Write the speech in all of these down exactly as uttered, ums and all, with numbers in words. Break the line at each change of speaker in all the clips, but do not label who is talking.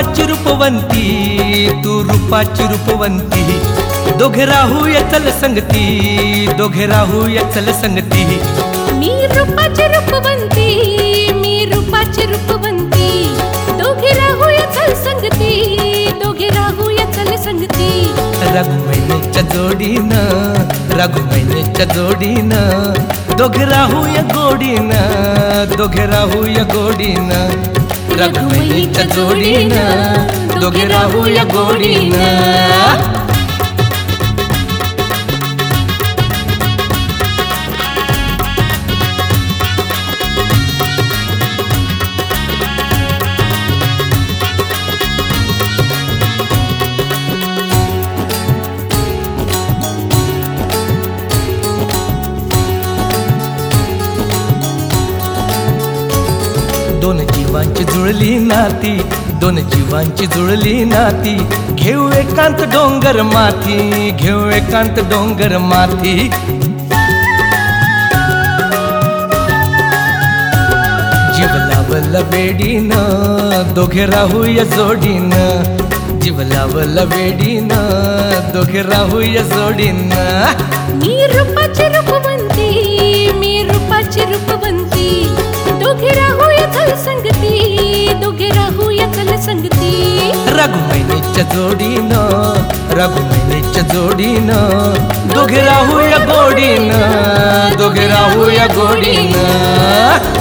रूपाची रूपवंती तू रूपाची रूपवंती दोघे राहूया चल संगती दोघे राहूया चल संगती
मी रूपाची रूपवंती मी रूपाची रूपवंती दोघे राहूया चल संगती दोघे राहूया चल संगती
रघुवैनेच्या जोडीनं रघुवैनेच्या जोडीनं दोघे राहूया गोडीनं दोघे राहूया गोडीनं रघुवैनेच्या जोडीनं दोघे राहूया गोडीनं दोन जीवांची जुळली नाती दोन जीवांची जुळली नाती घेऊ एकांत डोंगर माथी घेऊ एकांत डोंगर माथी जीव लावल वेडीनं दोघे राहूया जोडीनं जीव लावल वेडीनं दोघे राहूया जोडीनं
मी रूपाची रूपवंती मी रूपाची रूपवंती दोघे राहूया चल संगती दोघे राहूया चल संगती
रघुवैनेच्या जोडीनं रघुवैनेच्या जोडीनं दोघे राहूया गोडीनं दोघे राहूया गोडीनं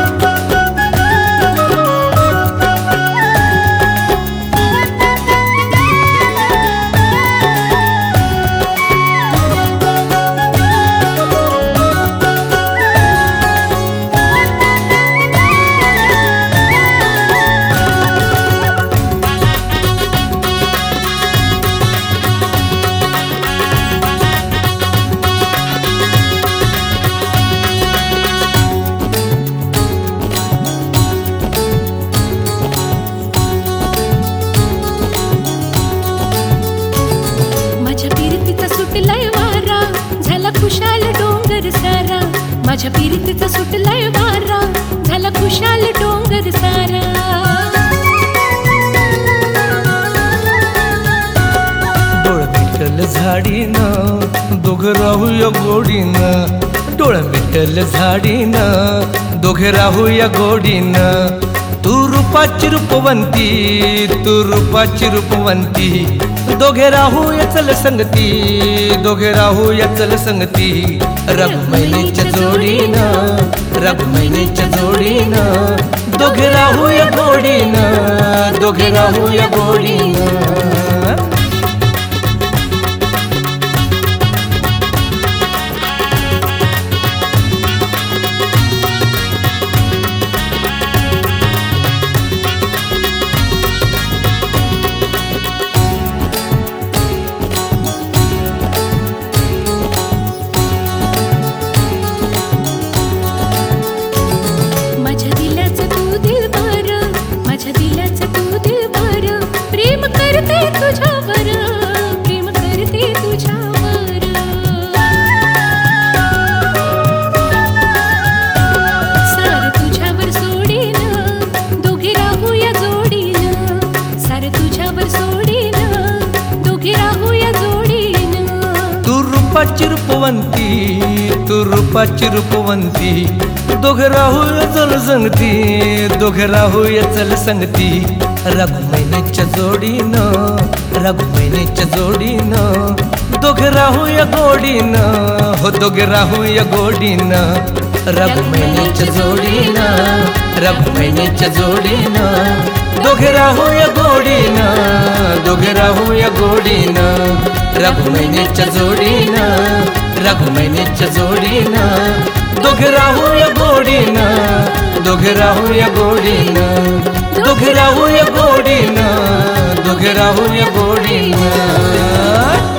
खुशाल डोंगर सारा माझ्या पीरितीचा सुटलाय वारा झाला खुशाल डोंगर सारा
डोळ मिटल झाडीनं दोघे राहूया गोडीनं डोळ मिटल झाडीनं दोघे राहूया गोडीनं तू रूपाची रूपवंती तू रूपाची रूपवंती दोघे राहूया चल संगती दोघे राहूया चल संगती रघुवैनेच्या जोडीनं रघुवैनेच्या जोडीनं दोघे राहूया गोडीनं दोघे राहूया गोडीनं
तुझ्यावर प्रेम करते तुझ्यावर सार तुझ्यावर सोडीन दोघे राहूया जोडीन सार तुझ्यावर सोडीन दोघे राहूया जोडीन
तू रूपाची रूपवंती तू रूपाची रूपवंती दोघे राहूया चल संगती दोघे राहूया चल संगती रघुवैनेच्या जोडीनं रघुवैनेच्या जोडीनं दोघे राहूया गोडीनं हो दोघे राहूया गोडीनं रघुवैनेच्या जोडीनं रघुवैनेच्या जोडीनं दोघे राहूया गोडीनं दोघे राहूया गोडीनं रघुवैनेच्या जोडीनं रघुवैनेच्या जोडीनं दोघे राहूया गोडीनं दोघे राहूया गोडीनं दोघे राहूया गोडीनं दोघे राहूया गोडीनं